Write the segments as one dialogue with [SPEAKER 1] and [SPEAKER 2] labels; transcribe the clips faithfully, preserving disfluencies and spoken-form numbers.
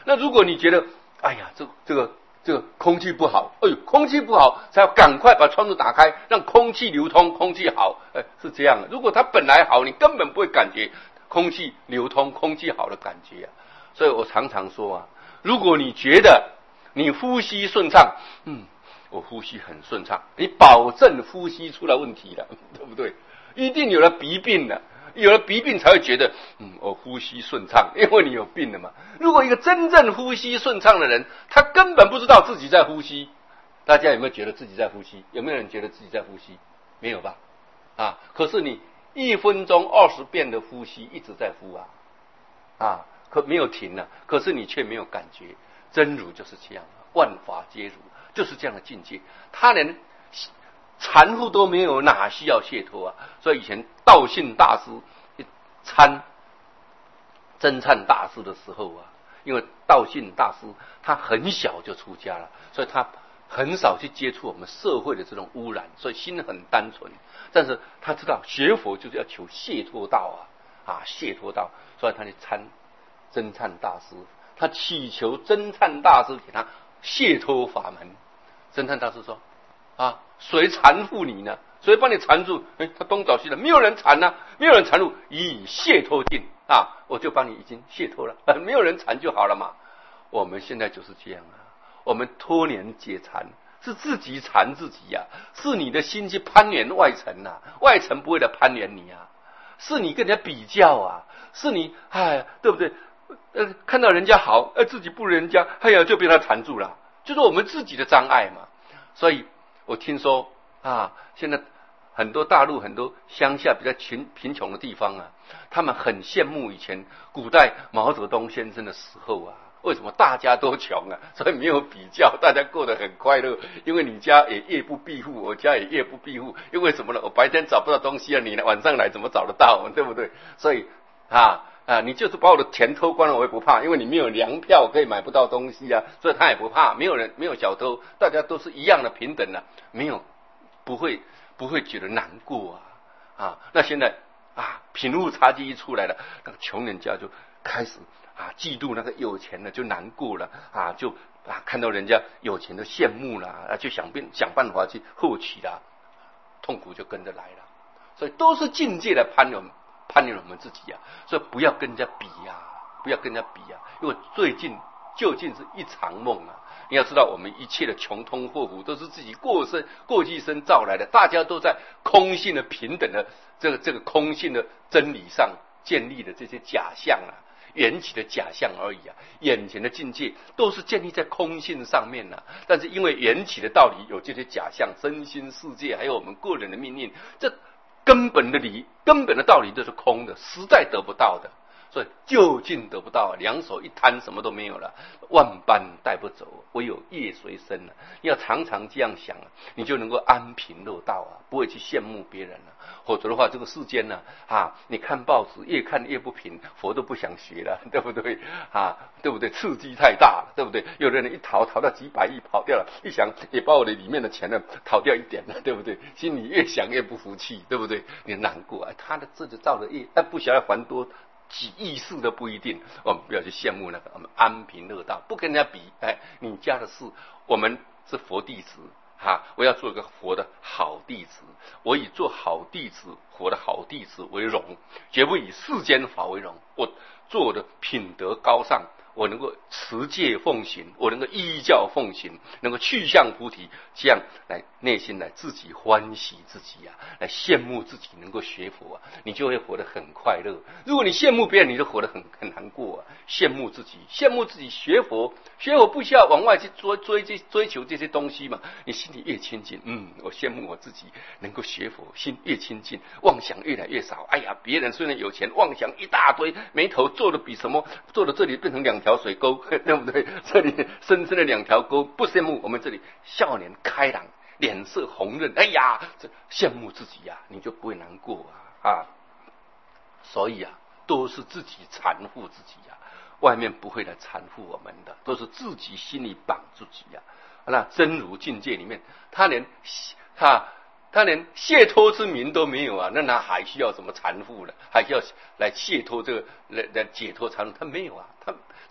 [SPEAKER 1] 那如果你觉得，哎呀，这这个这个空气不好，哎呦，空气不好，才要赶快把窗子打开，让空气流通，空气好，哎，是这样的。如果它本来好，你根本不会感觉空气流通、空气好的感觉啊。所以我常常说啊，如果你觉得你呼吸顺畅，嗯，我呼吸很顺畅，你保证呼吸出了问题了，对不对？一定有了鼻病了。有了鼻病才会觉得，嗯，我呼吸顺畅，因为你有病了嘛。如果一个真正呼吸顺畅的人，他根本不知道自己在呼吸。大家有没有觉得自己在呼吸？有没有人觉得自己在呼吸？没有吧？啊，可是你一分钟二十遍的呼吸一直在呼啊，啊，可没有停了，可是你却没有感觉。真如就是这样，万法皆如，就是这样的境界。他连禅护都没有，哪需要解脱啊？所以以前道信大师参真忏大师的时候啊，因为道信大师他很小就出家了，所以他很少去接触我们社会的这种污染，所以心很单纯。但是他知道学佛就是要求解脱道啊，啊，解脱道，所以他去参真忏大师，他祈求真忏大师给他解脱法门。真忏大师说，啊，谁缠缚你呢？谁帮你缠住？哎，他东找西找，没有人缠啊，没有人缠住，以解脱尽啊，我就帮你已经解脱了，没有人缠就好了嘛。我们现在就是这样啊，我们脱年解缠是自己缠自己呀、啊，是你的心去攀缘外层呐、啊，外层不会来攀缘你啊，是你跟人家比较啊，是你哎，对不对？呃，看到人家好，呃，自己不如人家，哎呀，就被他缠住了，就是我们自己的障碍嘛。所以我听说啊，现在很多大陆很多乡下比较贫贫穷的地方啊，他们很羡慕以前古代毛泽东先生的时候啊。为什么大家都穷啊？所以没有比较，大家过得很快乐。因为你家也夜不闭户，我家也夜不闭户。因为什么呢？我白天找不到东西啊，你晚上来怎么找得到？对不对？所以啊啊，你就是把我的钱偷光了，我也不怕，因为你没有粮票，可以买不到东西啊，所以他也不怕。没有人，没有小偷，大家都是一样的平等的、啊，没有不会不会觉得难过啊啊。那现在啊，贫富差距一出来了，那个穷人家就开始。啊，嫉妒那个有钱的就难过了啊，就啊看到人家有钱的羡慕了啊，就想变想办法去获取啦，痛苦就跟着来了。所以都是境界来攀缘攀缘我们自己呀、啊，所以不要跟人家比呀、啊，不要跟人家比呀、啊，因为最近究竟是一场梦啊！你要知道，我们一切的穷通祸福都是自己过生过去生造来的，大家都在空性的平等的这个这个空性的真理上建立的这些假象啊。缘起的假象而已啊，眼前的境界都是建立在空性上面啊。但是因为缘起的道理有这些假象，身心世界还有我们个人的命运，这根本的理、根本的道理都是空的，实在得不到的。所以究竟得不到，两手一摊，什么都没有了，万般带不走，唯有业随身啊。你要常常这样想啊，你就能够安贫乐道啊，不会去羡慕别人了、啊。否则的话，这个世间呢 啊, 啊，你看报纸越看越不平，佛都不想学了，对不对啊？对不对？刺激太大了，对不对？有的人一逃逃到几百亿跑掉了，一想也把我的里面的钱呢逃掉一点了，对不对？心里越想越不服气，对不对？你难过，哎，他的自己造的业，哎，不晓得还多。几亿事都不一定，我们不要去羡慕那个，我们安贫乐道，不跟人家比。哎，你家的事，我们是佛弟子哈，我要做一个佛的好弟子，我以做好弟子、佛的好弟子为荣，绝不以世间法为荣。我做的品德高尚，我能够持戒奉行，我能够依教奉行，能够去向菩提，这样来内心来自己欢喜自己啊，来羡慕自己能够学佛啊，你就会活得很快乐。如果你羡慕别人，你就活得很很难过啊。羡慕自己，羡慕自己学佛，学佛不需要往外去追追追追求这些东西嘛。你心里越亲近，嗯，我羡慕我自己能够学佛，心越亲近，妄想越来越少。哎呀，别人虽然有钱，妄想一大堆，眉头做的比什么做的这里变成两条水沟，对不对？这里深深的两条沟，不羡慕我们这里笑脸开朗，脸色红润。哎呀，这羡慕自己呀、啊，你就不会难过啊啊！所以啊，都是自己缠缚自己呀、啊，外面不会来缠缚我们的，都是自己心里绑自己呀、啊。那真如境界里面，他连他。他连解脱之名都没有啊，那他还需要什么缠缚呢？还需要来解脱这个来来解脱缠缚？他没有啊，他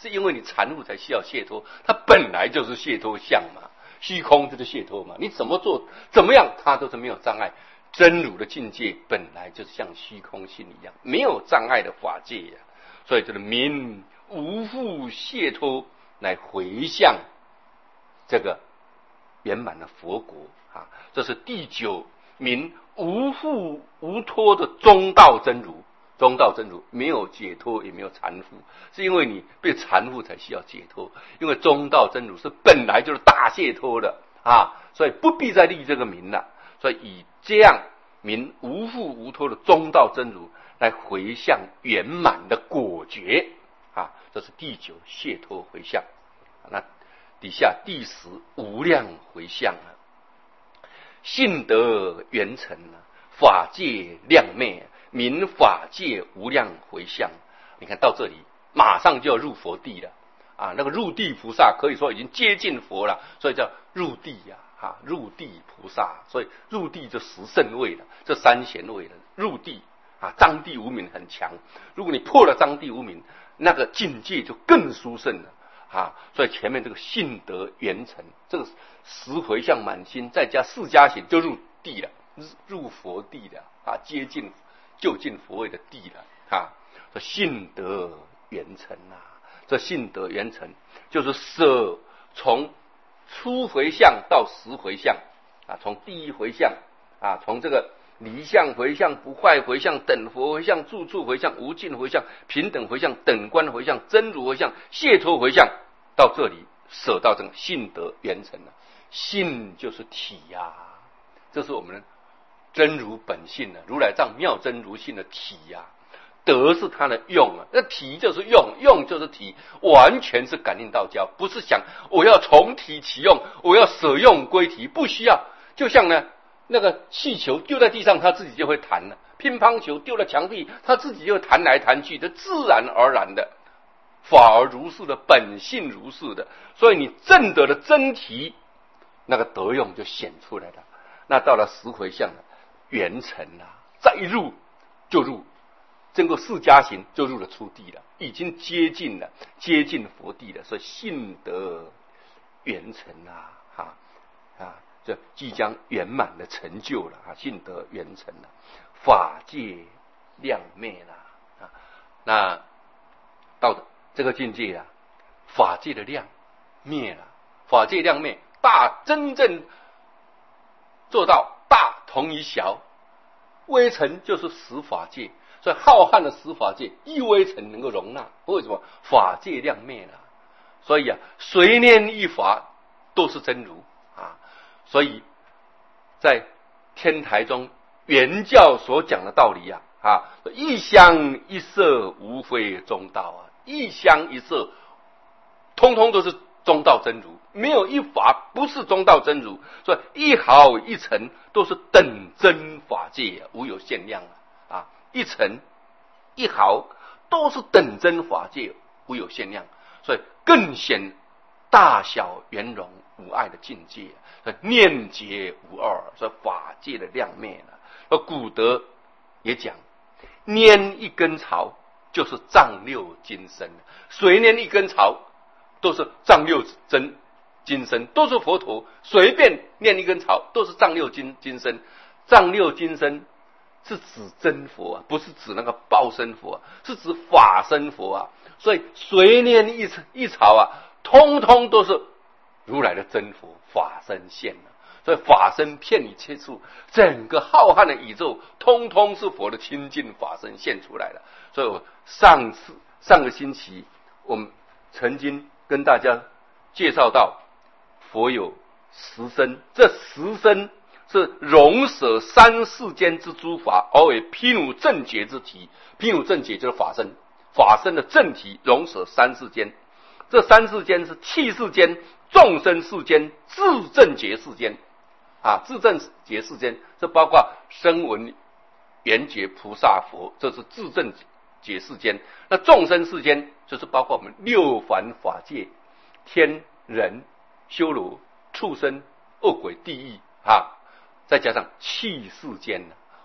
[SPEAKER 1] 是因为你缠缚才需要解脱，它本来就是解脱相嘛，虚空就是解脱嘛，你怎么做怎么样，它都是没有障碍。真如的境界本来就是像虚空性一样，没有障碍的法界呀、啊，所以这个名无复解脱，来回向这个圆满的佛国啊，这是第九名无复无脱的中道真如。中道真如没有解脱也没有缠缚，是因为你被缠缚才需要解脱，因为中道真如是本来就是大解脱的啊，所以不必再立这个名了。所以以这样名无复无脱的中道真如来回向圆满的果觉啊，这是第九解脱回向。那底下第十无量回向啊，信得圆成啊，法界亮昧，名法界无量回向。你看到这里马上就要入佛地了啊！那个入地菩萨可以说已经接近佛了，所以叫入地呀、啊，啊，入地菩萨，所以入地就十圣位了，这三贤位了，入地啊，章地无明很强。如果你破了章地无明，那个境界就更殊胜了啊！所以前面这个信得圆成，这个十回向满心，再加四加行就入地了，入佛地了啊，接近就近佛位的地了啊！这信得圆成啊，这信得圆成就是舍从初回向到十回向啊，从第一回向啊，从这个离相回向、不坏回向、等佛回向、住处回向、无尽回向、平等回向、等观回向、真如回向、解脱回向，到这里舍到这个信得圆成了。信就是体呀、啊，这是我们真如本性的如来藏妙真如性的体呀、啊。德是它的用啊，那体就是用，用就是体，完全是感应道交，不是想我要从体起用，我要舍用归体，不需要。就像呢，那个气球丢在地上，它自己就会弹了；乒乓球丢了墙壁，它自己就会弹来弹去的，自然而然的。法而如是的，本性如是的，所以你证得的真体，那个德用就显出来了。那到了十回向了，圆成了，再入就入。经过四加行就入了初地了，已经接近了，接近佛地了，所以信得圆成啊，哈啊，这即将圆满的成就了啊，信得圆成了，法界亮灭了啊。那到这个境界啊，法界的亮灭了，法界亮灭，大真正做到大同于小，微尘就是十法界。所以浩瀚的十法界一微尘能够容纳，为什么？法界亮灭了，所以啊，随念一法都是真如啊。所以在天台中原教所讲的道理啊，啊，一香一色无非中道啊，一香一色通通都是中道真如，没有一法不是中道真如。所以一毫一尘都是等真法界啊，无有限量啊。一尘一毫都是等真法界，无有限量，所以更显大小圆融无碍的境界，所以念结无二，所以法界的亮灭了。而古德也讲，拈一根草就是丈六金身，随拈一根草都是丈六真金身，都是佛陀，随便念一根草都是丈六金金身，丈六金身。是指真佛啊，不是指那个报身佛啊，是指法身佛啊。所以随念一一草啊，通通都是如来的真佛法身现了。所以法身遍一切处，整个浩瀚的宇宙，通通是佛的清净法身现出来了。所以我上次上个星期，我们曾经跟大家介绍到，佛有十身，这十身。是容舍三世间之诸法，而为毗卢正觉之体。毗卢正觉就是法身，法身的正体容舍三世间。这三世间是气世间、众生世间、自正觉世间啊，自正觉世间，这包括声闻缘觉菩萨佛，这是自正觉世间。那众生世间就是包括我们六凡法界，天人、修罗、畜生、恶鬼、地狱啊。再加上气世间呢，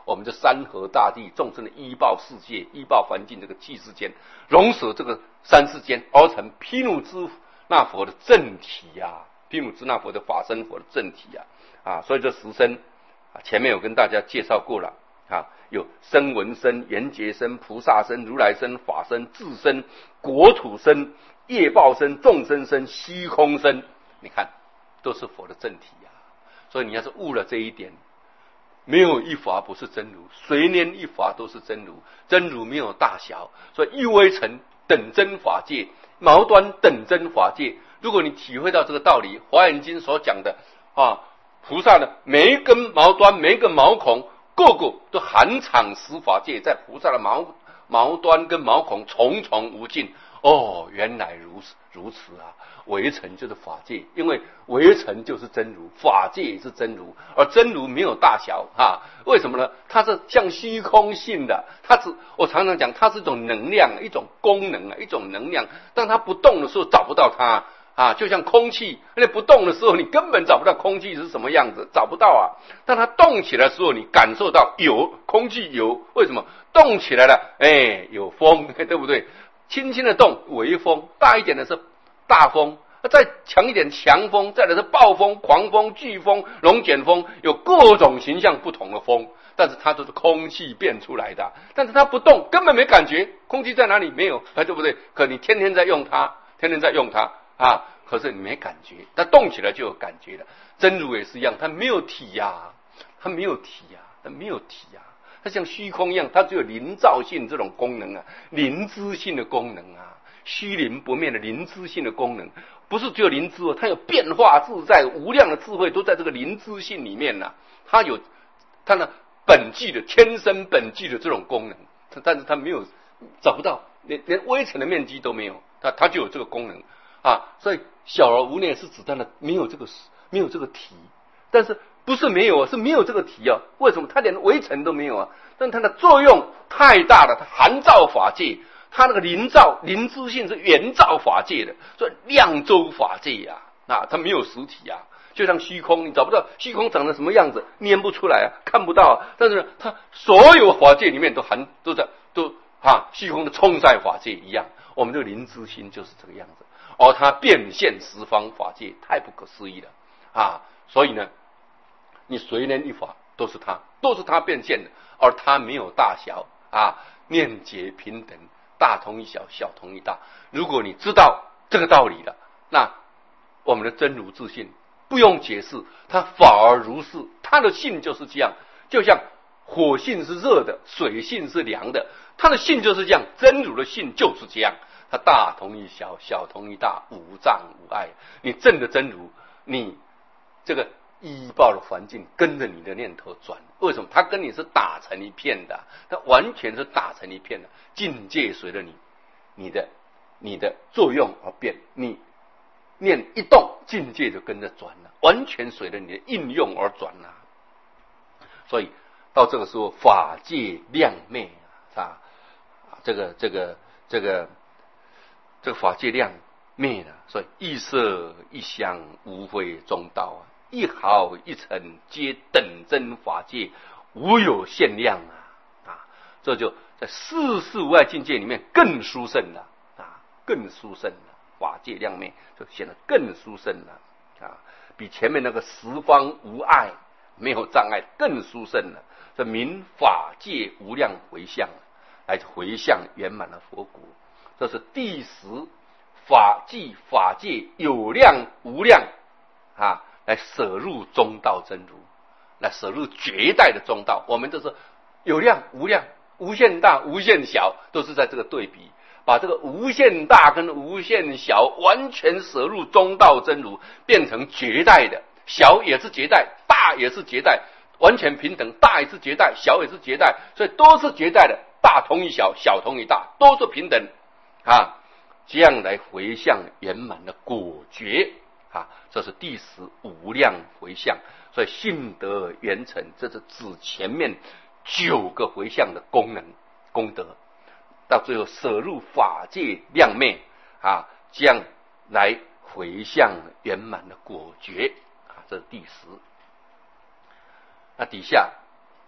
[SPEAKER 1] 我们的山河大地、众生的依报世界、依报环境这个气世间，融合这个三世间，而成毗卢遮那佛的正体啊，毗卢遮那佛的法身佛的正体啊啊，所以这十身啊，前面有跟大家介绍过了啊，有声闻身、缘觉身、菩萨身、如来身、法身、智身、国土身、业报身、众生身、虚空身，你看都是佛的正体啊。所以你要是悟了这一点，没有一法不是真如，随念一法都是真如，真如没有大小，所以一微尘等真法界，毛端等真法界。如果你体会到这个道理，华严经所讲的啊，菩萨的每一根毛端、每一个毛孔，个个都含藏十法界，在菩萨的毛毛端跟毛孔重重无尽。哦，原来如此如此啊！微尘就是法界，因为微尘就是真如，法界也是真如，而真如没有大小啊。为什么呢？它是像虚空性的，它是我常常讲，它是一种能量，一种功能啊，一种能量。当它不动的时候，找不到它啊，就像空气，那不动的时候，你根本找不到空气是什么样子，找不到啊。当它动起来的时候，你感受到有空气有，为什么？动起来了，哎，有风，对不对？轻轻的动，微风；大一点的是大风，再强一点强风，再来是暴风、狂风、飓风、龙卷风，有各种形象不同的风，但是它都是空气变出来的，但是它不动，根本没感觉，空气在哪里没有，对不对？可你天天在用它，天天在用它啊，可是你没感觉，它动起来就有感觉了。真如也是一样，它没有体呀、啊，它没有体呀、啊，它没有体呀、啊。它像虚空一样，它只有灵照性这种功能啊，灵知性的功能啊，虚灵不灭的灵知性的功能，不是只有灵知哦，它有变化自在，无量的智慧都在这个灵知性里面呐、啊。它有它的本具的天生本具的这种功能，但是它没有找不到，连连微尘的面积都没有，它它就有这个功能啊。所以小而无念是指它的没有这个没有这个体，但是。不是没有啊，是没有这个体啊。为什么？它连微尘都没有啊。但它的作用太大了，它含照法界，它那个灵照灵知性是圆照法界的，所以量周法界呀、啊，啊，它没有实体啊，就像虚空，你找不到虚空长得什么样子，捏不出来啊，看不到啊。但是它所有法界里面都含都在都啊，虚空的充在法界一样。我们这个灵知心就是这个样子，而它变现十方法界，太不可思议了啊！所以呢。你随念一法都是他，都是他变现的，而他没有大小啊，念解平等，大同一小，小同一大。如果你知道这个道理了，那我们的真如自信不用解释，它法而如是，它的性就是这样，就像火性是热的，水性是凉的，它的性就是这样，真如的性就是这样，它大同一小，小同一大，无障无碍。你证的真如，你这个。依报的环境跟着你的念头转，为什么？它跟你是打成一片的，它完全是打成一片的。境界随着你，你的你的作用而变，你念一动，境界就跟着转了，完全随着你的应用而转了。所以到这个时候，法界亮灭啊，这个这个这个这个法界亮灭了，所以一色一香，无非中道啊。一毫一尘皆等真法界，无有限量啊！啊，这就在世事无碍境界里面更殊胜了啊，更殊胜了。法界亮灭就显得更殊胜了啊，比前面那个十方无碍没有障碍更殊胜了。这名法界无量回向，来回向圆满的佛果。这是第十法即法界有量无量啊。来舍入中道真如，来舍入绝代的中道。我们都是有量无量，无限大无限小，都是在这个对比，把这个无限大跟无限小完全舍入中道真如，变成绝代的，小也是绝代，大也是绝代，完全平等，大也是绝代，小也是绝代，所以都是绝代的，大同一小，小同一大，都是平等啊，这样来回向圆满的果觉。啊，这是第十无量回向，所以性德圆成，这是指前面九个回向的功能功德，到最后舍入法界亮灭啊，这样来回向圆满的果觉啊，这是第十。那底下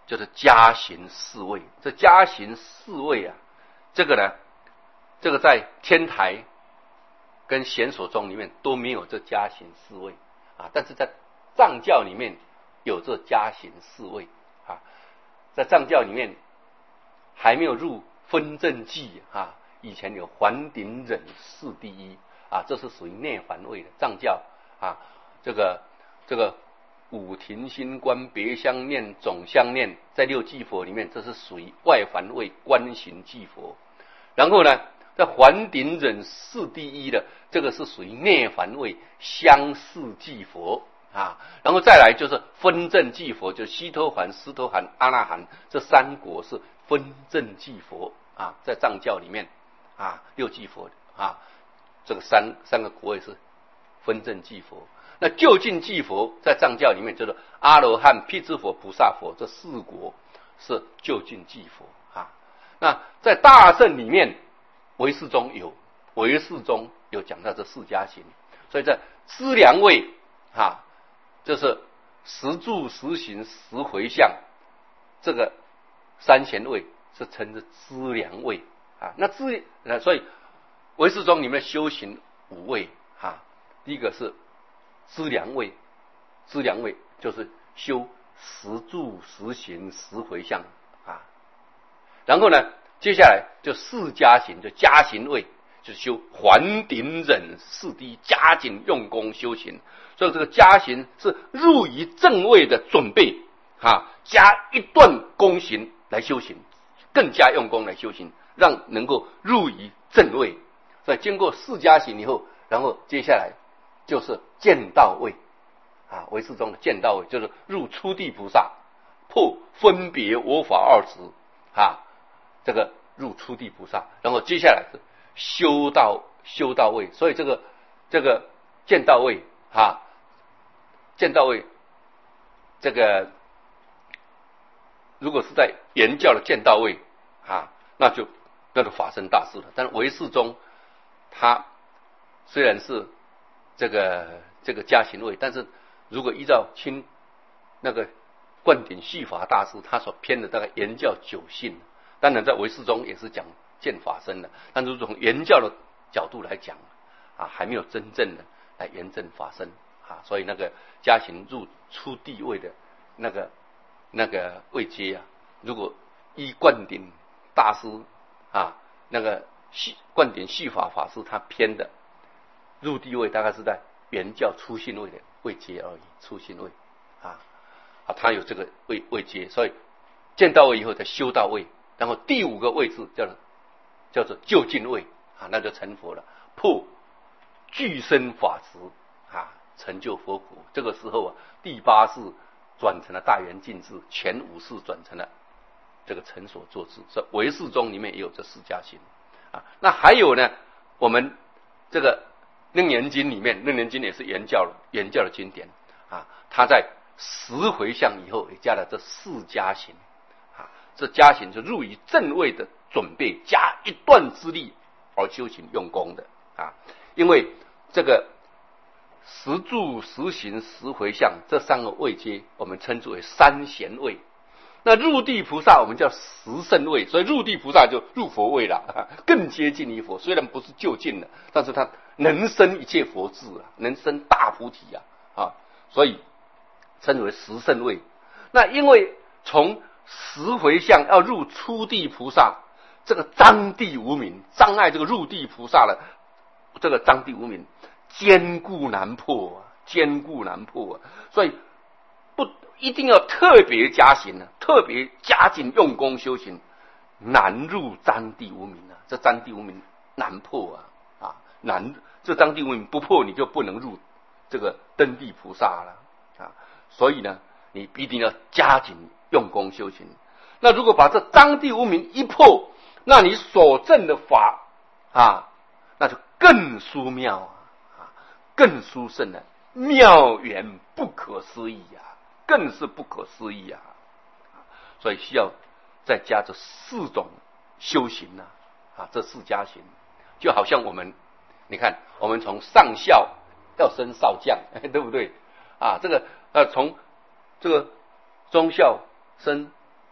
[SPEAKER 1] 就是家行四位。这家行四位啊，这个呢，这个在天台跟显所中里面都没有这家行四位啊，但是在藏教里面有这家行四位啊，在藏教里面还没有入分正记啊，以前有还顶忍四第一啊，这是属于内环位的藏教啊，这个这个五庭心观别相念总相念，在六记佛里面这是属于外环位观行记佛，然后呢在还顶忍四第一的这个是属于内环位相似记佛啊，然后再来就是分正记佛，就西陀含、斯陀含、阿那含这三国是分正记佛啊，在藏教里面啊六记佛啊，这个三三个国位是分正记佛。那究竟记佛在藏教里面就是阿罗汉、辟支佛、菩萨佛这四国是究竟记佛啊。那在大乘里面，唯识中有唯识中有讲到这四家行，所以在资粮位啊，就是十住、十行、十回向，这个三贤位是称之资粮位啊。那资所以唯识中里面修行五位啊，第一个是资粮位，资粮位就是修十住、十行、十回向啊。然后呢，接下来就四家行，就家行位，就是修还顶忍四谛，加紧用功修行。所以这个家行是入于正位的准备啊，加一段功行来修行，更加用功来修行，让能够入于正位。所以经过四家行以后，然后接下来就是见道位啊，唯识中的见道位就是入初地菩萨，破分别我法二执啊，这个入初地菩萨，然后接下来是修道修道位。所以这个这个见道位啊，见道位这个如果是在原教的见道位啊，那就那就法身大事了。但是唯识中他虽然是这个这个家行位，但是如果依照清那个灌顶续法大师他所偏的大概原教九性，当然在唯识中也是讲见法身的，但是从原教的角度来讲啊，还没有真正的来验证法身啊，所以那个家行入初地位的那个那个位阶啊，如果依灌顶大师啊那个灌顶续法法师他偏的入地位大概是在原教初信位的位阶而已，初信位啊啊，他有这个位位阶，所以见到位以后才修到位，然后第五个位置叫做叫做究竟位啊，那就成佛了，破具身法执啊，成就佛果。这个时候啊，第八世转成了大圆净智，前五世转成了这个成所作智。所以唯识中里面也有这四家行啊。那还有呢，我们这个楞严经里面，楞严经也是原教的原教的经典啊，它在十回向以后也加了这四家行啊，这家行就入于正位的准备，加一段之力而修行用功的啊。因为这个十住、十行、十回向这三个位阶，我们称之为三贤位。那入地菩萨我们叫十圣位，所以入地菩萨就入佛位了，更接近于佛。虽然不是就近的，但是他能生一切佛智啊，能生大菩提啊啊，所以称为十圣位。那因为从十回向要入初地菩萨，这个障地无明，障碍这个入地菩萨的这个障地无明，坚固难破啊，坚固难破啊，所以不一定要特别加行啊，特别加紧用功修行，难入障地无明啊，这障地无明难破啊啊，难这障地无明不破，你就不能入这个登地菩萨了啊，所以呢，你一定要加紧用功修行。那如果把这障地无明一破，那你所证的法啊，那就更殊妙啊，更殊胜了，妙缘不可思议啊，更是不可思议啊！所以需要再加这四种修行啊，啊，这四家行，就好像我们，你看，我们从上校要升少将，对不对？啊，这个呃，从这个中校升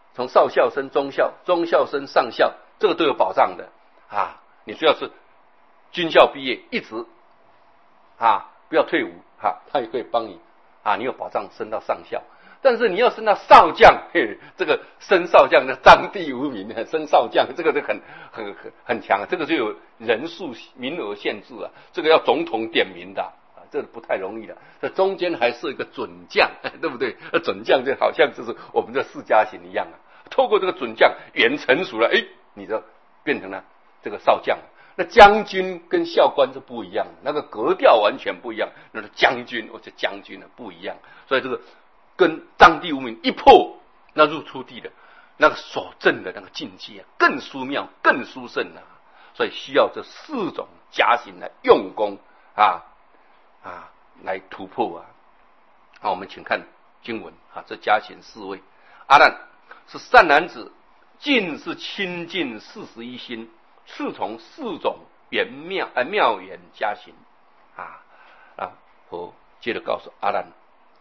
[SPEAKER 1] 从少校升中校，中校升上校，这个都有保障的啊。你只要是军校毕业，一直啊不要退伍哈，他也可以帮你啊，你有保障升到上校。但是你要升到少将，嘿，这个升少将的张地无名，升少将这个就很很很很强，这个就有人数名额限制啊，这个要总统点名的啊，这个不太容易的。这中间还是一个准将，对不对？准将就好像就是我们的四家型一样啊，透过这个准将员成熟了，哎，你就变成了这个少将。那将军跟校官是不一样的，那个格调完全不一样，那是将军或者将军呢不一样，所以这个。跟张地无名一破，那入出地的那个所证的那个境界更殊妙、更殊胜啊！所以需要这四种家型来用功啊啊，来突破啊！好，我们请看经文啊，这家型四位，阿难是善男子，尽是清净四十一心，次从四种圆妙呃妙圆家型啊啊！佛接着告诉阿难。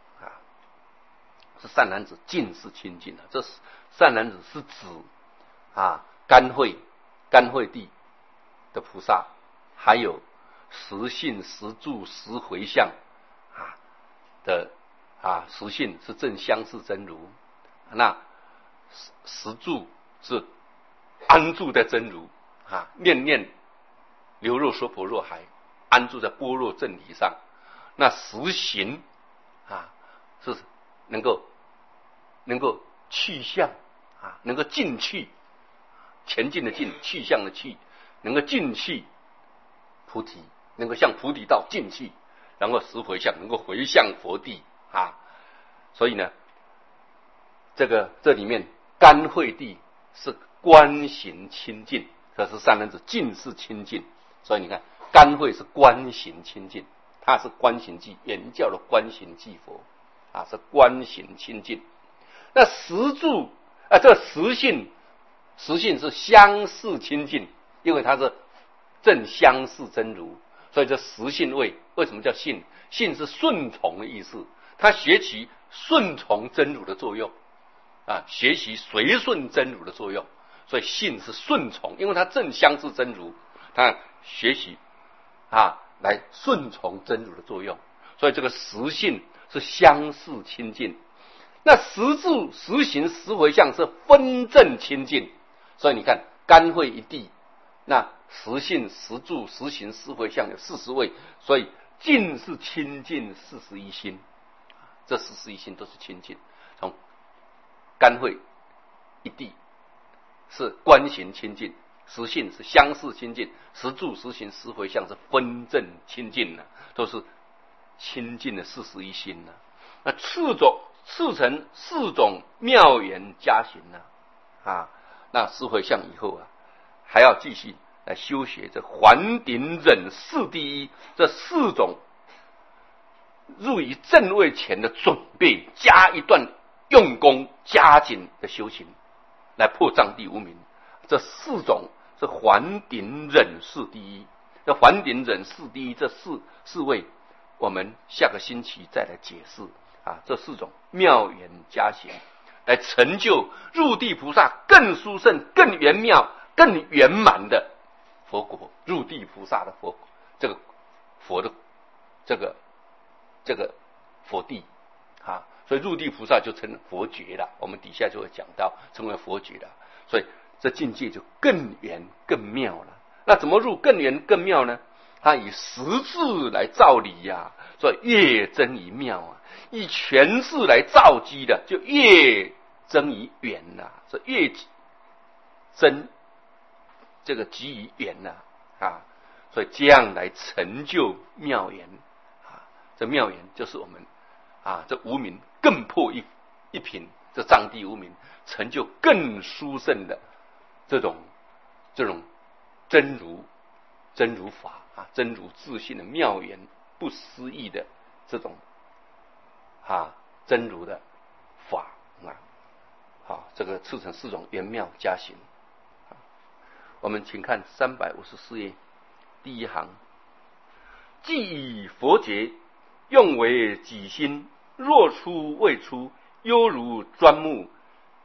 [SPEAKER 1] 是善男子尽是清净的，这是善男子是指啊甘惠甘惠地的菩萨，还有实性实住实回向啊的啊实性是正相似真如，那实实住是安住在真如啊，念念流入娑婆若海，安住在般若正理上。那实行啊是能够能够去向啊，能够进去，前进的进，去向的去，能够进去菩提，能够向菩提道进去，然后实回向，能够回向佛地啊。所以呢，这个这里面甘惠地是观行清净，这是善男子尽是清净。所以你看，甘惠是观行清净，它是观行记，原教的观行记佛啊，是观行清净。那实住啊，这个实性，实性是相似清净，因为它是正相似真如，所以这实性位为什么叫性？性是顺从的意思，它学习顺从真如的作用啊，学习随顺真如的作用，所以性是顺从，因为它正相似真如，它学习啊来顺从真如的作用，所以这个实性是相似清净。那实住实行实回向是分正清净，所以你看甘惠一地，那实性实住实行实回向有四十位，所以尽是清净四十一心，这四十一心都是清净。从甘惠一地是观行清净，实性是相似清净，实住实行实回向是分正清净的，都是清净的四十一心呢。那次种次成四种妙圆加行呢啊，那实回向以后啊，还要继续来修学这还顶忍四第一这四种入于正位前的准备，加一段用功加紧的修行，来破障地无明。这四种是还顶忍四第一，这还顶忍四第一这四四位，我们下个星期再来解释。啊，这四种妙圆加行，来成就入地菩萨更殊胜、更圆妙、更圆满的佛果。入地菩萨的佛，这个佛的这个这个佛地啊，所以入地菩萨就成佛觉了。我们底下就会讲到成为佛觉了，所以这境界就更圆、更妙了。那怎么入更圆、更妙呢？他以实质来照理呀、啊，所以越真于妙啊。以权势来造机的，就越增于圆呐、啊，是越增这个集于圆呐啊，所以这样来成就妙圆啊。这妙圆就是我们啊，这无明更破一一品，这藏地无明成就更殊胜的这种这种真如真如法啊，真如自性的妙圆不思议的这种。啊，真如的法啊，好，这个次成四种圆妙加行。我们请看三百五十四页第一行，既以佛觉用为己心，若出未出，犹如钻木，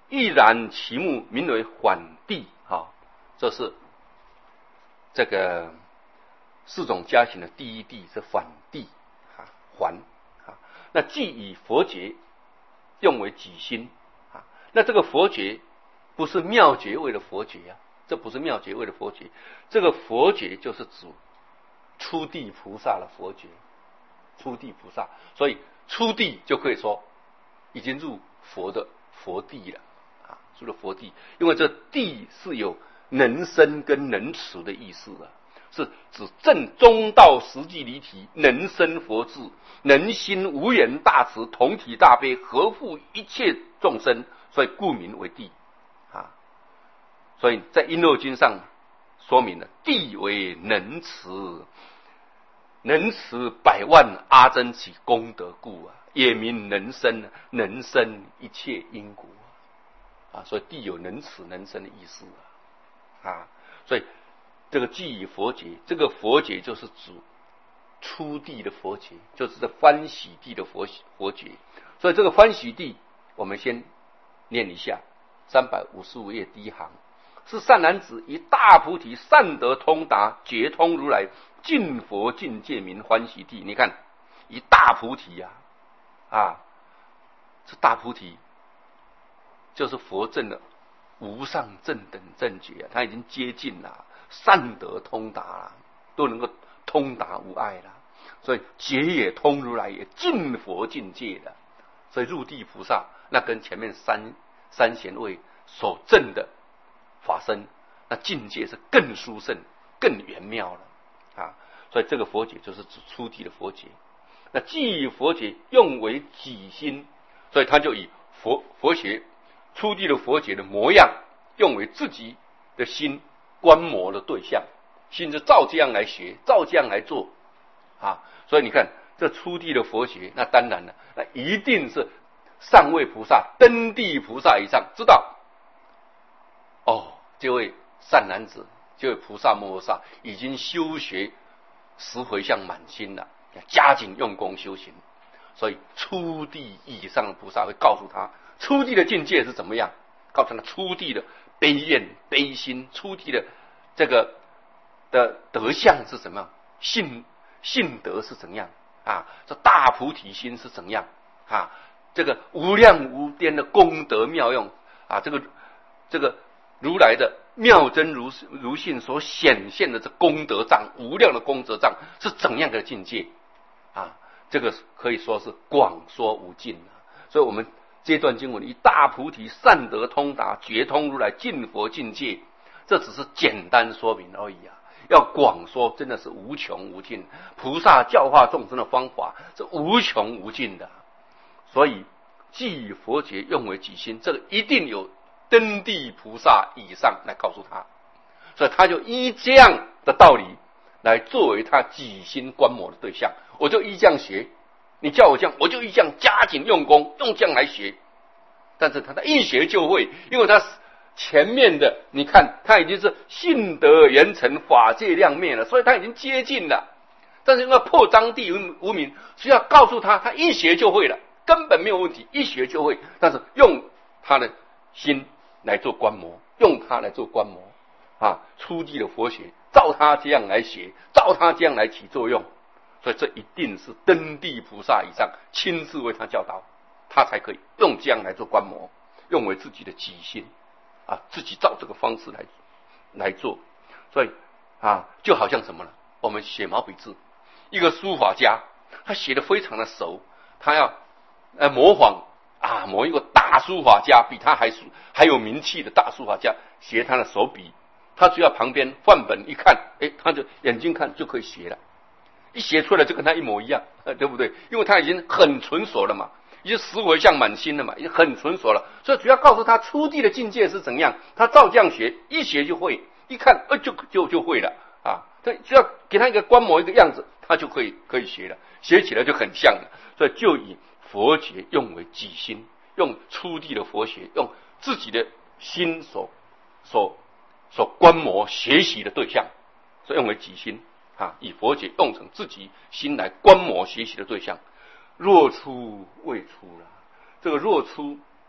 [SPEAKER 1] 毅然其目，名为缓地。好，这是这个四种加行的第一地是缓地啊，缓啊。那既以佛觉用为己心啊，那这个佛觉不是妙觉位的佛觉啊，这不是妙觉位的佛觉，这个佛觉就是指初地菩萨的佛觉，初地菩萨，所以初地就可以说已经入佛的佛地了啊，入了佛地，因为这地是有能生跟能持的意思啊，是指正中道实际离体，能生佛智，能心无言大慈，同体大悲，合护一切众生，所以故名为地啊。所以在璎珞经上说明了地为能持，能持百万阿僧祇功德故啊，也名能生，能生一切因果啊。所以地有能持能生的意思啊啊，所以这个既以佛觉，这个佛觉就是指初地的佛觉，就是这欢喜地的佛佛觉。所以这个欢喜地，我们先念一下三百五十五页第一行，是善男子以大菩提善得通达，觉通如来尽佛境界名欢喜地。你看，以大菩提呀、啊，啊，这大菩提就是佛证的无上正等正觉啊，他已经接近了，善得通达了，都能够通达无碍了，所以觉也通如来也尽佛境界了。所以入地菩萨那跟前面三三贤位所证的法身那境界是更殊胜更圆妙了啊。所以这个佛觉就是指初地的佛觉。那既以佛觉用为己心，所以他就以佛佛学初地的佛觉的模样用为自己的心观摩的对象，心就照这样来学，照这样来做啊。所以你看这初地的佛学，那当然了，那一定是上位菩萨登地菩萨以上知道哦，这位善男子，这位菩萨摩诃萨已经修学十回向满心了，加紧用功修行。所以初地以上的菩萨会告诉他初地的境界是怎么样，告诉他初地的悲愿悲心，初地的这个的德相是什么样，信信德是怎样啊，这大菩提心是怎样啊，这个无量无边的功德妙用啊，这个这个如来的妙真如如性所显现的这功德藏，无量的功德藏是怎样的境界啊？这个可以说是广说无尽啊。所以我们这段经文以大菩提善得通达，觉通如来尽佛境界，这只是简单说明而已啊。要广说真的是无穷无尽，菩萨教化众生的方法是无穷无尽的。所以既以佛觉用为己心，这个一定有登地菩萨以上来告诉他，所以他就依这样的道理来作为他己心观摩的对象。我就依这样学，你叫我这样，我就依这样加紧用功，用这样来学。但是他的一学就会，因为他前面的你看他已经是信德圆成，法界亮面了，所以他已经接近了。但是因为破章地无明，所以要告诉他，他一学就会了，根本没有问题，一学就会。但是用他的心来做观摩，用它来做观摩啊，初地的佛学照他这样来学，照他这样来起作用。所以这一定是登地菩萨以上亲自为他教导，他才可以用这样来做观摩，用为自己的己心啊，自己照这个方式来来做。所以啊，就好像什么呢？我们写毛笔字，一个书法家他写得非常的熟，他要呃模仿啊某一个大书法家，比他还还有名气的大书法家写他的手笔，他只要旁边范本一看，哎，他就眼睛看就可以写了，一写出来就跟他一模一样，对不对？因为他已经很纯熟了嘛，已经十回向满心了嘛，已经很纯熟了。所以主要告诉他初地的境界是怎样，他照这样学，一学就会，一看呃就就就会了啊。他只要给他一个观摩一个样子，他就可以可以学了，学起来就很像了。所以就以佛觉用为己心，用初地的佛学，用自己的心所所所观摩学习的对象，所以用为己心啊，以佛觉用成自己心来观摩学习的对象。若出未出了，这个若出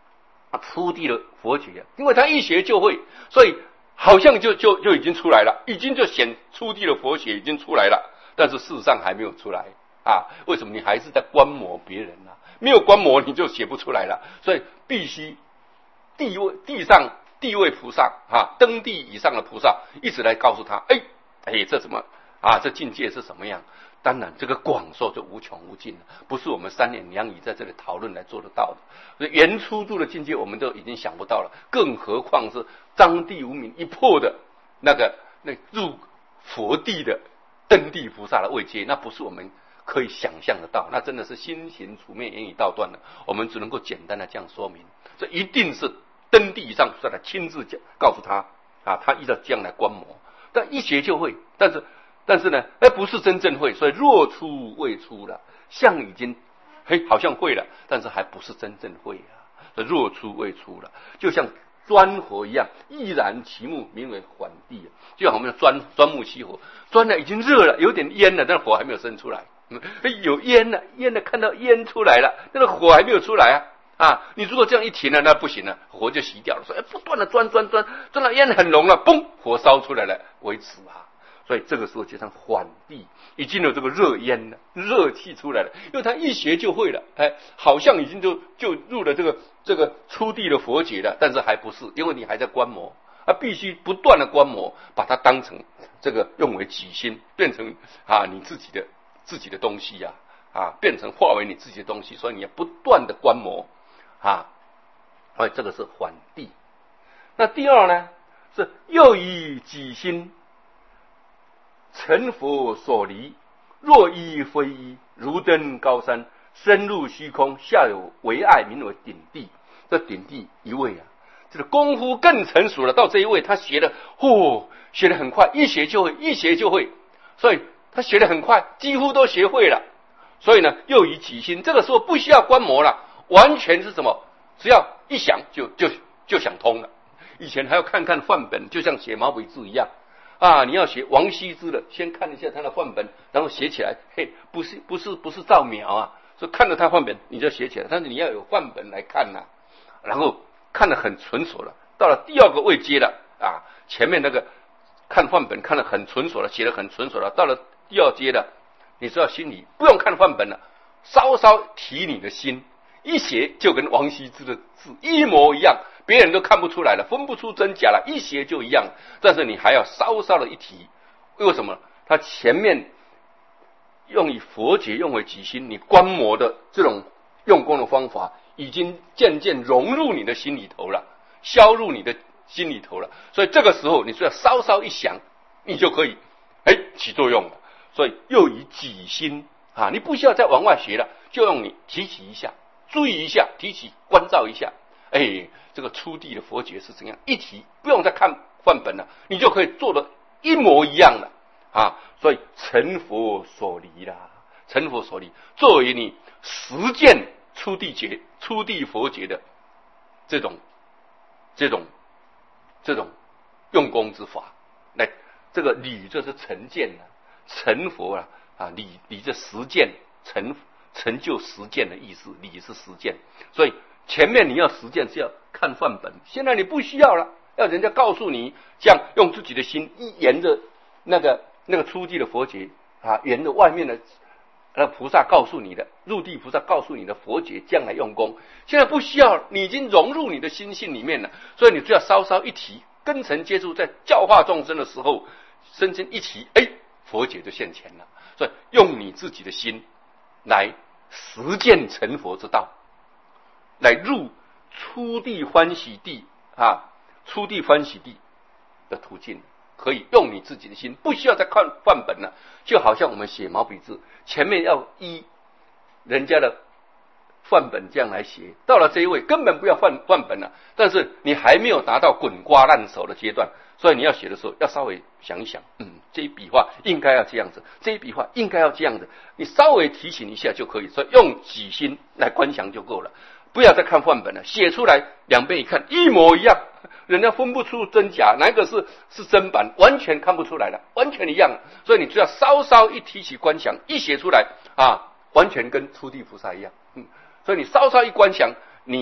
[SPEAKER 1] 初地的佛觉，因为他一学就会，所以好像就就就已经出来了，已经就显初地的佛学已经出来了，但是事实上还没有出来啊。为什么？你还是在观摩别人啊，没有观摩你就写不出来了。所以必须地位地上地位菩萨啊，登地以上的菩萨一直来告诉他，哎哎，这怎么啊？这境界是什么样？当然，这个广受就无穷无尽了，不是我们三言两语在这里讨论来做得到的。所以原初住的境界，我们都已经想不到了，更何况是张地无名一破的那个那入佛地的登地菩萨的位阶，那不是我们可以想象得到，那真的是心行处灭，言语道断了。我们只能够简单的这样说明，这一定是登地以上菩萨来亲自讲告诉他啊，他依照这样来观摩，但一学就会，但是。但是呢，哎，不是真正会，所以若出未出了，像已经，嘿，好像会了，但是还不是真正会啊。所以若出未出了，就像钻火一样，毅然其木，名为缓地。就像我们的钻钻木熄火，钻了已经热了，有点烟了，但是火还没有生出来。嗯，有烟了，烟了，看到烟出来了，但是火还没有出来啊。啊，你如果这样一停了，那不行了，火就熄掉了。所以不断的钻钻钻，钻到烟很浓了，嘣，火烧出来了，为止啊。所以这个时候就像缓地，已经有这个热烟了，热气出来了，因为他一学就会了，哎，好像已经就就入了这个这个初地的佛觉了，但是还不是，因为你还在观摩啊，必须不断的观摩，把它当成这个用为己心，变成啊你自己的自己的东西呀、啊，啊，变成化为你自己的东西，所以你要不断的观摩啊，所以这个是缓地。那第二呢，是又以己心。成佛所离，若依非依，如登高山，深入虚空，下有唯爱，名为顶地。这顶地一位啊，这个功夫更成熟了。到这一位，他学的，哦，学得很快，一学就会，一学就会，所以他学得很快，几乎都学会了。所以呢，又以己心，这个时候不需要观摩了，完全是什么？只要一想就就就想通了。以前还要看看范本，就像写毛笔字一样。啊，你要学王羲之的，先看一下他的范本，然后写起来。嘿，不是不是不是照描啊，所以看着他范本你就写起来。但是你要有范本来看呐、啊，然后看得很纯熟了。到了第二个位阶了啊，前面那个看范本看得很纯熟了，写得很纯熟了。到了第二阶了，你知道心里不用看范本了，稍稍提你的心，一写就跟王羲之的字一模一样。别人都看不出来了，分不出真假了，一学就一样。但是你还要稍稍的一提，为什么？他前面用以佛觉用为己心，你观摩的这种用功的方法，已经渐渐融入你的心里头了，消入你的心里头了。所以这个时候，你只要稍稍一想，你就可以哎起作用了。所以又以己心啊，你不需要再往外学了，就用你提起一下，注意一下，提起关照一下。哎，这个初地的佛觉是怎样？一提不用再看范本了，你就可以做的一模一样了啊！所以成佛所离啦，成佛所离，作为你实践初地觉、初地佛觉的这种、这种、这种用功之法，来这个理这是成见了，成佛了啊，理理这实践成成就实践的意思，理是实践，所以。前面你要实践是要看范本，现在你不需要了，要人家告诉你，这样用自己的心一沿着那个那个初地的佛觉啊，沿着外面的那菩萨告诉你的入地菩萨告诉你的佛觉，这样来用功。现在不需要，你已经融入你的心性里面了，所以你只要稍稍一提，根尘接触，在教化众生的时候，身心一提，哎，佛觉就现前了。所以用你自己的心来实践成佛之道。来入初地欢喜地啊，初地欢喜地的途径，可以用你自己的心，不需要再看范本了。就好像我们写毛笔字，前面要依人家的范本这样来写，到了这一位根本不要范范本了，但是你还没有达到滚瓜烂熟的阶段，所以你要写的时候要稍微想一想，嗯，这一笔画应该要这样子，这一笔画应该要这样子，你稍微提醒一下就可以，所以用己心来观想就够了。不要再看范本了，写出来两边一看一模一样，人家分不出真假，哪个是是真版，完全看不出来了，完全一样。所以你只要稍稍一提起观想，一写出来啊，完全跟初地菩萨一样。嗯，所以你稍稍一观想，你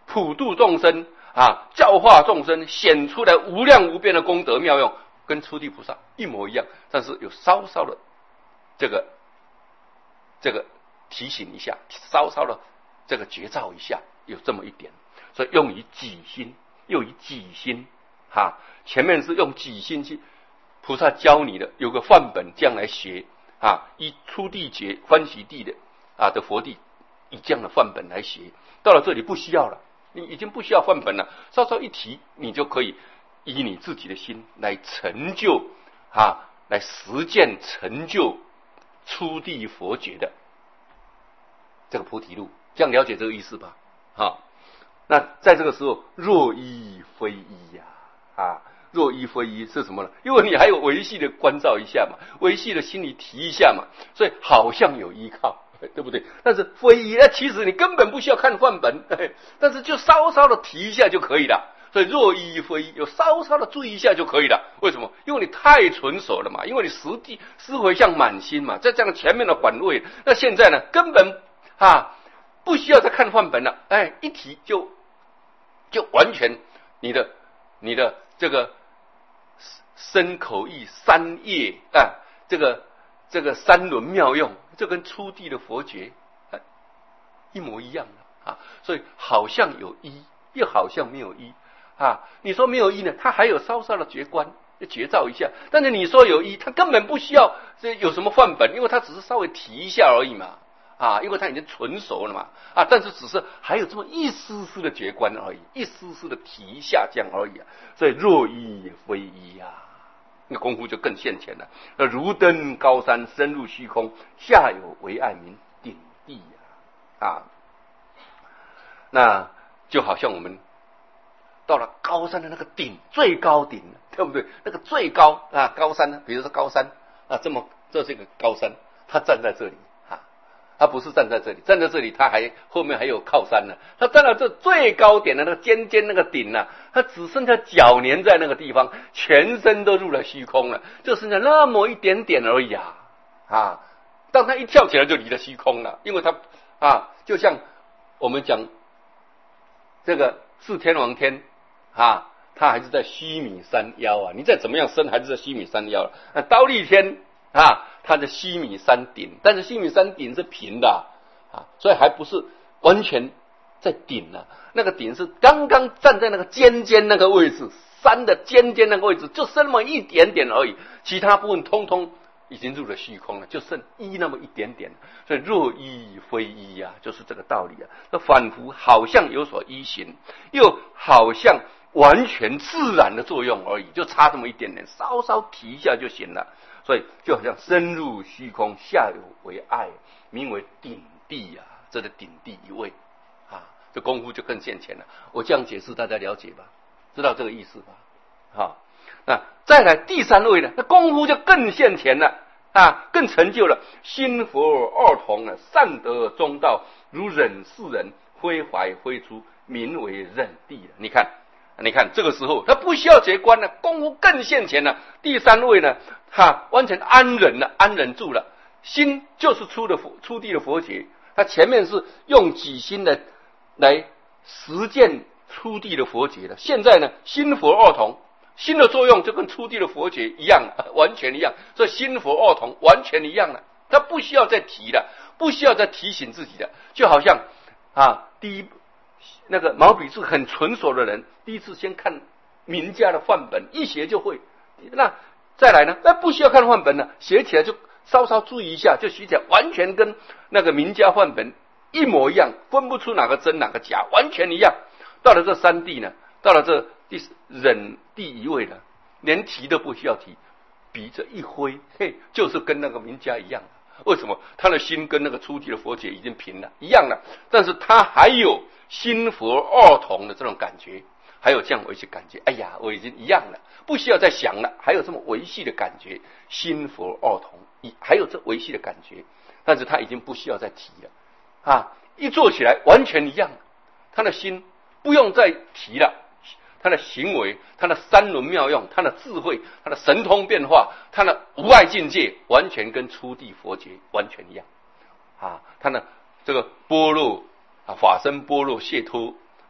[SPEAKER 1] 普度众生啊，教化众生，显出来无量无边的功德妙用，跟初地菩萨一模一样，但是有稍稍的这个这个提醒一下，稍稍的这个觉照一下，有这么一点，所以用以己心，又以己心哈，前面是用己心去，菩萨教你的，有个范本这样来学啊，以初地劫欢喜地的啊的佛地，以这样的范本来学，到了这里不需要了。你已经不需要范本了，稍稍一提，你就可以以你自己的心来成就啊，来实践成就初地佛觉的这个菩提路，这样了解这个意思吧？啊，那在这个时候，若一非一呀，啊，若一非一是什么呢？因为你还有维系的关照一下嘛，维系的心里提一下嘛，所以好像有依靠。对不对？但是非一，那其实你根本不需要看范本，但是就稍稍的提一下就可以了。所以若一非一，有稍稍的注意一下就可以了。为什么？因为你太纯熟了嘛，因为你实际思回向满心嘛，在这样前面的反位，那现在呢，根本啊不需要再看范本了，哎，一提就就完全你的你的这个身口意三业啊，这个这个三轮妙用。这跟初地的佛觉一模一样的啊，所以好像有一，又好像没有一啊。你说没有一呢，它还有稍稍的觉观，就觉照一下；但是你说有一，它根本不需要这有什么范本，因为它只是稍微提一下而已嘛啊，因为它已经纯熟了嘛啊，但是只是还有这么一丝丝的觉观而已，一丝丝的提一下这样而已啊。所以若一非一啊。那功夫就更现前了。那如登高山，深入虚空，下有为爱名顶地啊！啊，那就好像我们到了高山的那个顶，最高顶，对不对？那个最高啊，高山呢，比如说高山啊，这么这这个高山，他站在这里啊，他不是站在这里，站在这里他还后面还有靠山呢，他站到这最高点的那个尖尖那个顶呢、啊，他只剩下脚粘在那个地方，全身都入了虚空了，就剩下那么一点点而已啊！啊，当他一跳起来就离了虚空了，因为他啊，就像我们讲这个四天王天啊，他还是在须弥山腰啊，你再怎么样升还是在须弥山腰。那忉利天啊，他在须弥山顶，但是须弥山顶是平的啊，所以还不是完全在顶啊，那个顶是刚刚站在那个尖尖那个位置，山的尖尖那个位置，就剩那么一点点而已，其他部分通通已经入了虚空了，就剩一那么一点点。所以若一非一啊，就是这个道理啊。那仿佛好像有所依循，又好像完全自然的作用而已，就差这么一点点，稍稍提一下就行了。所以就好像深入虚空，下有为爱，名为顶地啊，这是顶地一位啊，这功夫就更现前了。我这样解释大家了解吧，知道这个意思吧？好，那再来第三位呢，那功夫就更现前了啊，更成就了心佛二同啊，善得中道，如忍世人，挥怀挥出，名为忍地了。你看。你看这个时候他不需要结观了，功夫更现前了。第三位呢，他完全安忍了，安忍住了，心就是出的佛出地的佛觉。他前面是用己心的来实践出地的佛觉的，现在呢心佛二同，心的作用就跟出地的佛觉一样了，完全一样。所以心佛二同完全一样了，他不需要再提了，不需要再提醒自己的，就好像啊第一。那个毛笔字很纯熟的人，第一次先看名家的范本，一写就会。那再来呢？那不需要看范本了，写起来就稍稍注意一下，就写起来完全跟那个名家范本一模一样，分不出哪个真哪个假，完全一样。到了这三地呢，到了这第忍地一位呢，连提都不需要提，笔这一挥，嘿，就是跟那个名家一样。为什么？他的心跟那个初地的佛觉已经平了，一样了，但是他还有心佛二同的这种感觉，还有这样维系感觉。哎呀，我已经一样了，不需要再想了，还有这么维系的感觉，心佛二同，还有这维系的感觉，但是他已经不需要再提了啊！一做起来完全一样，他的心不用再提了。他的行为，他的三轮妙用，他的智慧，他的神通变化，他的无碍境界，完全跟初地佛觉完全一样啊！他的这个般若啊，法身般若解脱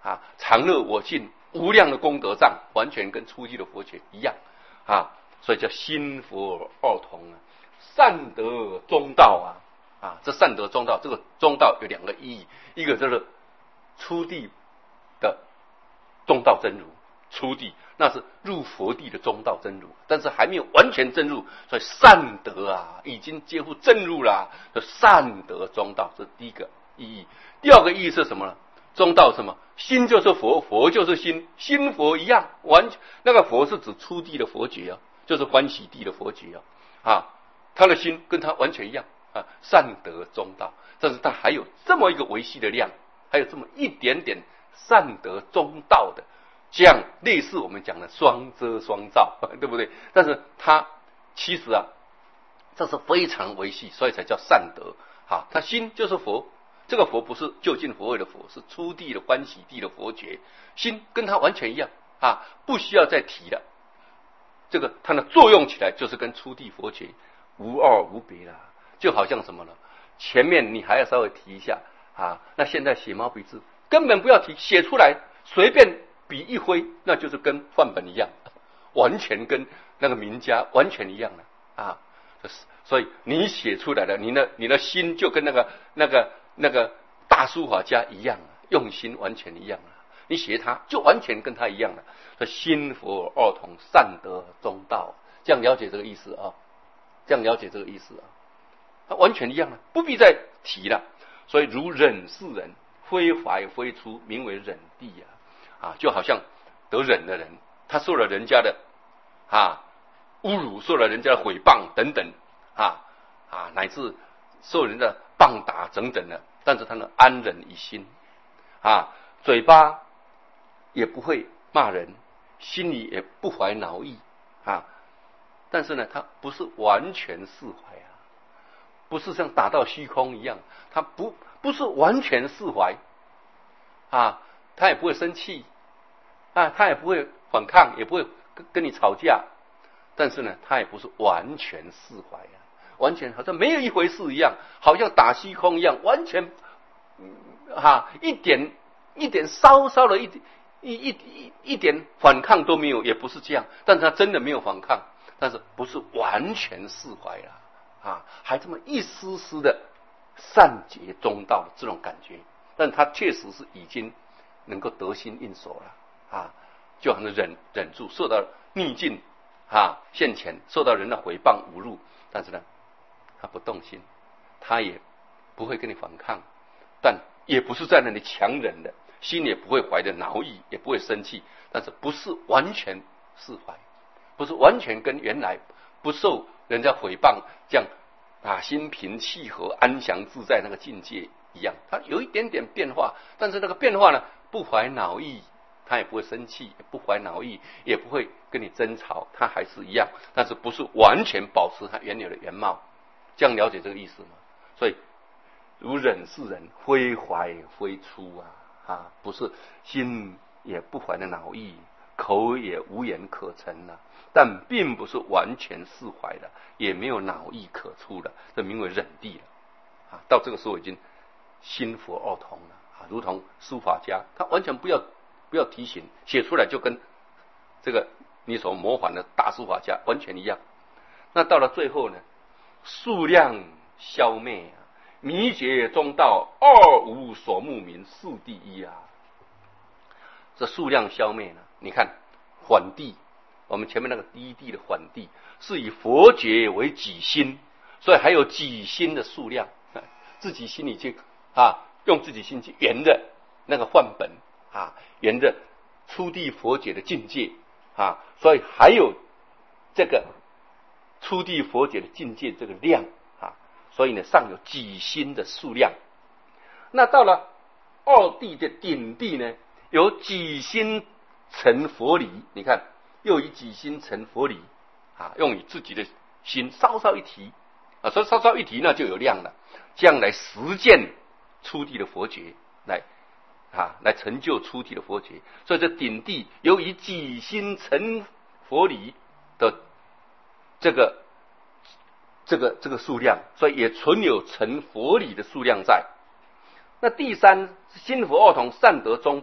[SPEAKER 1] 啊，常乐我净无量的功德藏，完全跟初地的佛学一样啊，所以叫心佛二同啊，善得中道啊啊，这善得中道，这个中道有两个意义，一个就是初地的中道真如，初地那是入佛地的中道真如，但是还没有完全真入，所以善得啊，已经接乎真入了，就善得中道，这是第一个意义。第二个意义是什么呢？中道什么？心就是佛，佛就是心，心佛一样，完那个佛是指初地的佛觉啊，就是欢喜地的佛觉啊，啊，他的心跟他完全一样啊，善得中道，但是他还有这么一个维系的量，还有这么一点点善得中道的，这样类似我们讲的双遮双照，对不对？但是他其实啊，这是非常维系，所以才叫善得啊，他心就是佛。这个佛不是就近佛位的佛，是初地的欢喜地的佛觉，心跟它完全一样啊，不需要再提了。这个它的作用起来就是跟初地佛觉无二无别啦，就好像什么呢？前面你还要稍微提一下啊，那现在写毛笔字根本不要提，写出来随便笔一挥，那就是跟范本一样，完全跟那个名家完全一样了啊。所以你写出来的，你的你的心就跟那个那个。那个大书法家一样，用心完全一样了。你学他就完全跟他一样了。说心佛二同，善得中道，这样了解这个意思啊？这样了解这个意思啊？他完全一样了，不必再提了。所以如忍是人，非怀非出，名为忍地啊！啊，就好像得忍的人，他受了人家的啊侮辱，受了人家的毁谤等等啊啊，乃至受人的棒打等等的，但是他能安忍于心啊，嘴巴也不会骂人，心里也不怀恼意啊，但是呢，他不是完全释怀啊，不是像打到虚空一样，他不不是完全释怀啊，他也不会生气啊，他也不会反抗，也不会跟跟你吵架，但是呢，他也不是完全释怀啊。完全好像没有一回事一样，好像打虚空一样，完全哈、嗯、一点一点稍稍的一一一一一点反抗都没有，也不是这样。但是他真的没有反抗，但是不是完全释怀了啊，还这么一丝丝的善解中道这种感觉。但他确实是已经能够得心应手了啊，就好像忍忍住，受到逆境啊现前，受到人的诽谤侮辱，但是呢，他不动心，他也不会跟你反抗，但也不是在那里强忍的，心也不会怀着恼意，也不会生气，但是不是完全释怀，不是完全跟原来不受人家诽谤这样啊心平气和、安详自在那个境界一样，他有一点点变化，但是那个变化呢，不怀恼意，他也不会生气，也不怀恼意，也不会跟你争吵，他还是一样，但是不是完全保持他原有的原貌。这样了解这个意思吗？所以如忍是人，非怀非出啊啊，不是心也不怀的恼意，口也无言可陈了、啊，但并不是完全释怀了，也没有恼意可出了，这名为忍地了啊。到这个时候已经心佛二同了啊，如同书法家，他完全不要不要提醒，写出来就跟这个你所模仿的大书法家完全一样。那到了最后呢？数量消灭啊，迷觉中道，二无所慕名，是第一啊。这数量消灭呢？你看缓地，我们前面那个第一地的缓地，是以佛觉为己心，所以还有己心的数量，自己心里去啊，用自己心去圆的那个范本啊，圆的初地佛觉的境界啊，所以还有这个。初地佛觉的境界这个量啊，所以呢尚有己心的数量。那到了二地的顶地呢，有己心成佛理，你看又以己心成佛理啊，用你自己的心稍稍一提啊，所以稍稍一提那就有量了，这样来实践初地的佛觉，来啊来成就初地的佛觉。所以这顶地有以己心成佛理的这个这个这个数量，所以也存有成佛理的数量在。那第三心佛二同，善得中道了，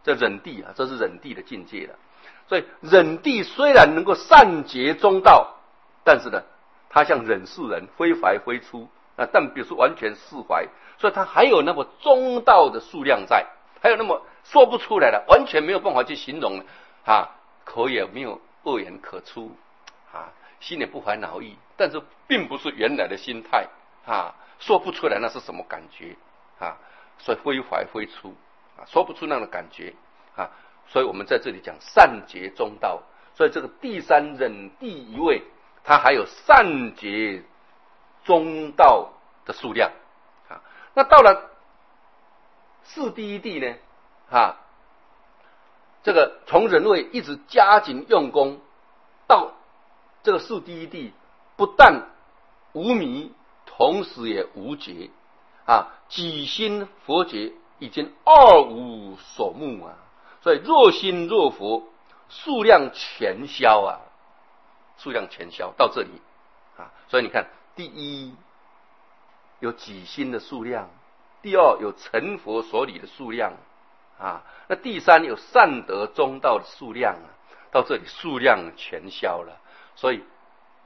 [SPEAKER 1] 这忍地啊，这是忍地的境界了。所以忍地虽然能够善结中道，但是呢，他像忍世人，非怀非出啊，但不是完全释怀，所以他还有那么中道的数量在，还有那么说不出来的，完全没有办法去形容啊，口也没有恶言可出啊，心也不怀恼意，但是并不是原来的心态啊，说不出来那是什么感觉啊，所以非怀非出啊，说不出那样的感觉啊，所以我们在这里讲善结中道，所以这个第三忍地一位，它还有善结中道的数量啊。那到了四第一地呢啊，这个从忍位一直加紧用功到这个四第一地，不但无迷，同时也无结啊，己心佛觉已经二无所目啊，所以若心若佛，数量全消啊，数量全消到这里啊，所以你看，第一有己心的数量，第二有成佛所理的数量啊，那第三有善得中道的数量啊，到这里数量全消了，所以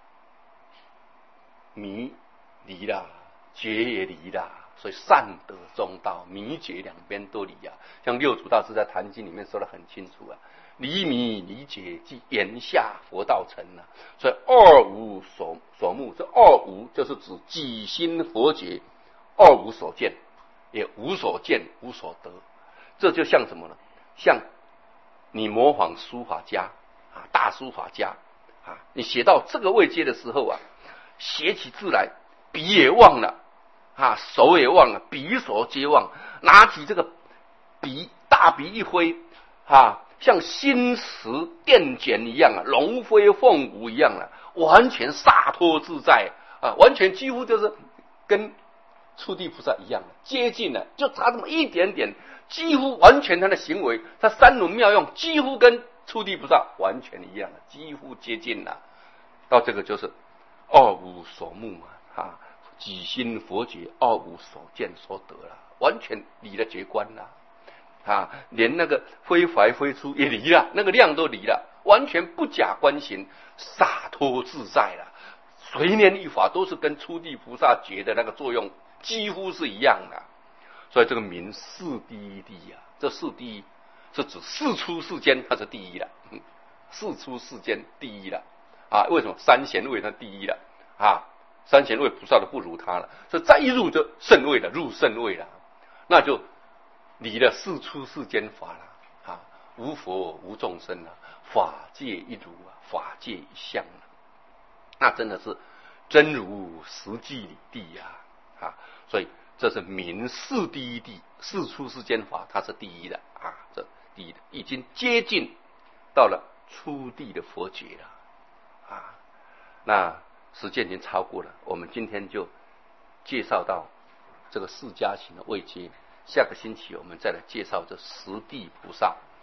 [SPEAKER 1] 迷离了，觉也离了，所以善得中道，迷觉两边都离啊。像六祖大师在《坛经》里面说得很清楚啊，离迷离觉即言下佛道成啊。所以二无所所目，这二无就是指己心佛觉，二无所见，也无所见无所得。这就像什么呢？像你模仿书法家啊，大书法家啊，你写到这个位阶的时候啊，写起字来笔也忘了啊，手也忘了，笔所皆忘，拿起这个笔，大笔一挥啊，像心驰电卷一样啊，龙飞凤舞一样啊，完全洒脱自在啊，完全几乎就是跟初地菩萨一样，接近了，就差这么一点点，几乎完全他的行为，他三轮妙用几乎跟初地菩萨完全一样，几乎接近了。到这个就是二无所目啊，啊，己心佛觉，二无所见所得了，完全离了绝观了啊，连那个非怀非出也离了，那个量都离了，完全不假观行，洒脱自在了，随念一法都是跟初地菩萨觉的那个作用几乎是一样的。所以这个名四第一地啊，这四第一是指四出世间它是第一了，四出世间第一了啊！为什么三贤位它第一了啊？三贤位菩萨都不如他了，所以再一入就圣位了，入圣位了，那就离了四出世间法了啊！无佛无众生啊，法界一如啊，法界一相啊，那真的是真如实际里地呀 啊, 啊！所以这是名四第一地，四出世间法它是第一的啊，这第一的已经接近到了初地的佛觉了啊。那时间已经超过了，我们今天就介绍到这个四加行的位阶，下个星期我们再来介绍这十地菩萨。